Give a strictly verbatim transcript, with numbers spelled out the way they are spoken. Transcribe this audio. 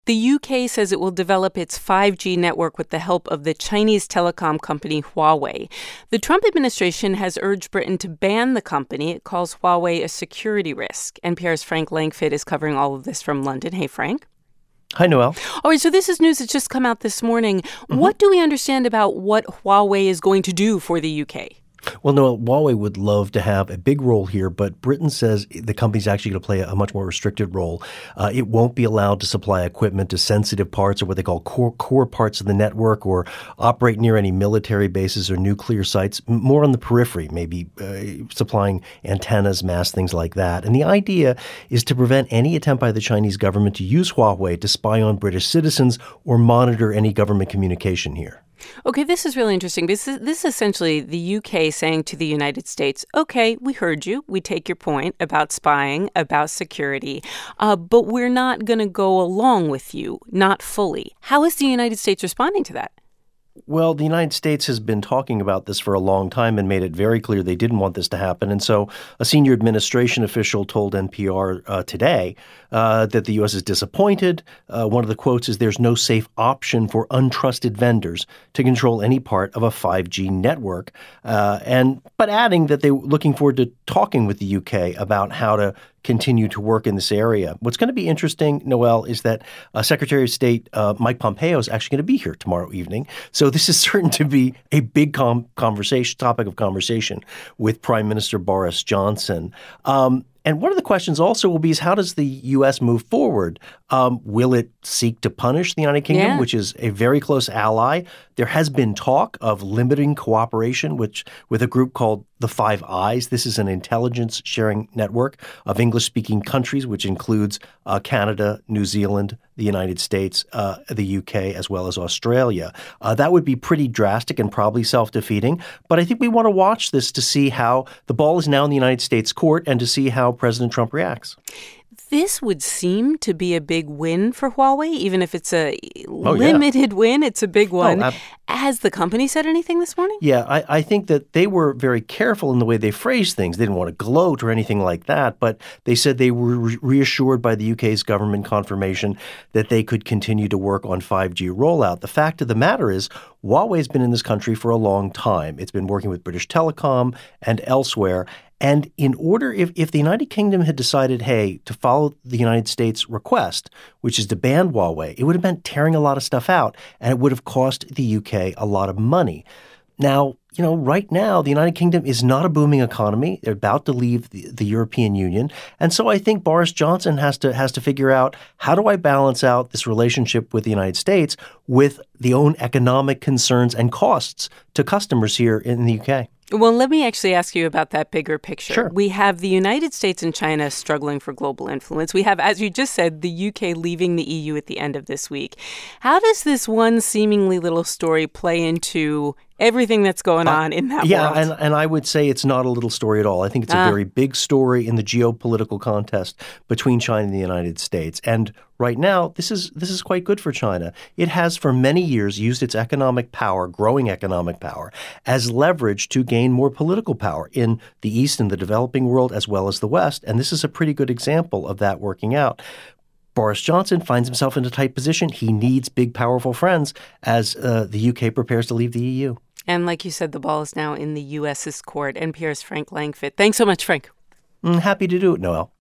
The U K says it will develop its five G network with the help of the Chinese telecom company Huawei. The Trump administration has urged Britain to ban the company. It calls Huawei a security risk. N P R's Frank Langfitt is covering all of this from London. Hey, Frank. Hi, Noelle. All right, so this is news that's just come out this morning. Mm-hmm. What do we understand about what Huawei is going to do for the U K? Well, Noelle, Huawei would love to have a big role here, but Britain says the company's actually going to play a much more restricted role. Uh, it won't be allowed to supply equipment to sensitive parts or what they call core, core parts of the network or operate near any military bases or nuclear sites, more on the periphery, maybe uh, supplying antennas, masts, things like that. And the idea is to prevent any attempt by the Chinese government to use Huawei to spy on British citizens or monitor any government communication here. Okay, this is really interesting because this is essentially the U K saying to the United States, okay, we heard you. We take your point about spying, about security, uh, but we're not going to go along with you, not fully. How is the United States responding to that? Well, the United States has been talking about this for a long time and made it very clear they didn't want this to happen. And so a senior administration official told N P R uh, today uh, that the U S is disappointed. Uh, one of the quotes is, "There's no safe option for untrusted vendors to control any part of a five G network." Uh, and but adding that they were looking forward to talking with the U K about how to continue to work in this area. What's going to be interesting, Noelle, is that uh, Secretary of State uh, Mike Pompeo is actually going to be here tomorrow evening. So this is certain to be a big com- conversation, topic of conversation with Prime Minister Boris Johnson. Um, And one of the questions also will be is how does the U S move forward? Um, will it seek to punish the United Kingdom, yeah. which is a very close ally? There has been talk of limiting cooperation which, with a group called the Five Eyes. This is an intelligence sharing network of English-speaking countries, which includes uh, Canada, New Zealand, the United States, uh, the U K, as well as Australia. Uh, that would be pretty drastic and probably self-defeating. But I think we want to watch this to see how the ball is now in the United States court and to see how President Trump reacts. This would seem to be a big win for Huawei, even if it's a oh, limited yeah. win. It's a big one. Oh, ab- Has the company said anything this morning? Yeah, I, I think that they were very careful in the way they phrased things. They didn't want to gloat or anything like that, but they said they were re- reassured by the U K's government confirmation that they could continue to work on five G rollout. The fact of the matter is, Huawei's been in this country for a long time. It's been working with British Telecom and elsewhere. And in order, if, if the United Kingdom had decided, hey, to follow the United States' request, which is to ban Huawei, it would have meant tearing a lot of stuff out, and it would have cost the U K a lot of money. Now, you know, right now, the United Kingdom is not a booming economy. They're about to leave the, the European Union. And so I think Boris Johnson has to has to figure out, how do I balance out this relationship with the United States with the own economic concerns and costs to customers here in the U K? Well, let me actually ask you about that bigger picture. Sure. We have the United States and China struggling for global influence. We have, as you just said, the U K leaving the E U at the end of this week. How does this one seemingly little story play into everything that's going on uh, in that yeah, world? Yeah, and, and I would say it's not a little story at all. I think it's a uh. very big story in the geopolitical contest between China and the United States. And right now, this is this is quite good for China. It has for many years used its economic power, growing economic power, as leverage to gain more political power in the East and the developing world as well as the West. And this is a pretty good example of that working out. Boris Johnson finds himself in a tight position. He needs big, powerful friends as uh, the U K prepares to leave the E U. And like you said, the ball is now in the U S's court. N P R's Frank Langfitt. Thanks so much, Frank. Mm, happy to do it, Noelle.